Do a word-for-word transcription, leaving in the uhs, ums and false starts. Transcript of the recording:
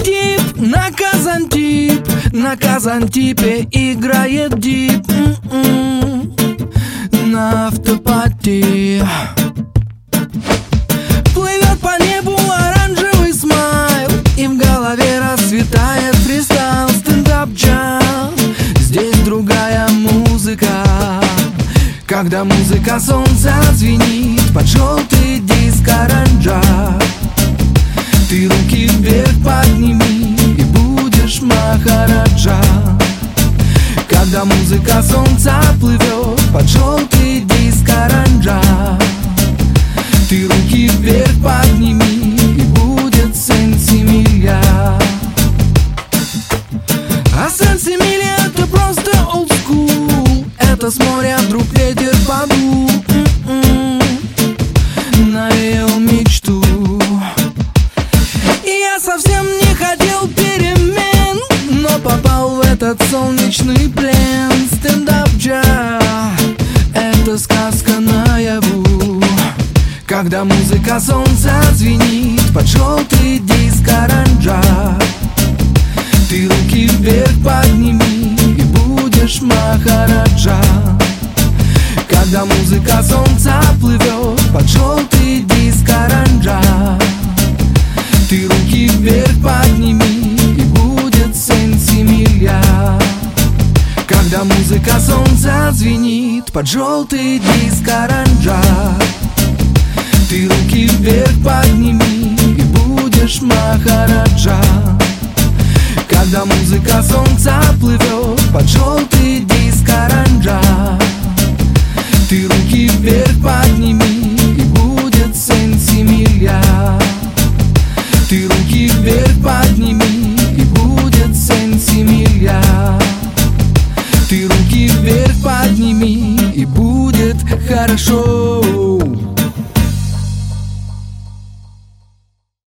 тип на Казантип, на Казантипе играет дип. М-м-м. На автопати плывет по небу оранжевый смайл, и в голове расцветает фристайл, стендап-джаз. Здесь другая музыка, когда музыка солнца звенит под желтый диск оранжа. Ты руки вверх подними и будешь махараджа. Когда музыка солнца плывет под желтый диск оранжа. Ты руки вверх подними и будет сенсимилья. А сенсимилья это просто old school. Это с моря вдруг ветер подул, навеял мечту. И я совсем не хотел перемен, но попал в этот солнечный плен. Стендап-джаз — это сказка наяву, когда музыка солнца звенит под желтый диск оранжа. Ты руки вверх подними и будешь махараджа. Когда музыка солнца плывет под желтый диск оранжа. Ты руки вверх подними и будет сенсимилья. Когда музыка солнца звенит под желтый диск оранжа. Ты руки вверх подними и будешь махараджа. Когда музыка солнца плывет под желтый диск оранжа. Ты руки вверх подними и будет сенсимилья. Ты руки вверх подними и будет сенсимилья. Ты руки вверх подними и будет хорошо.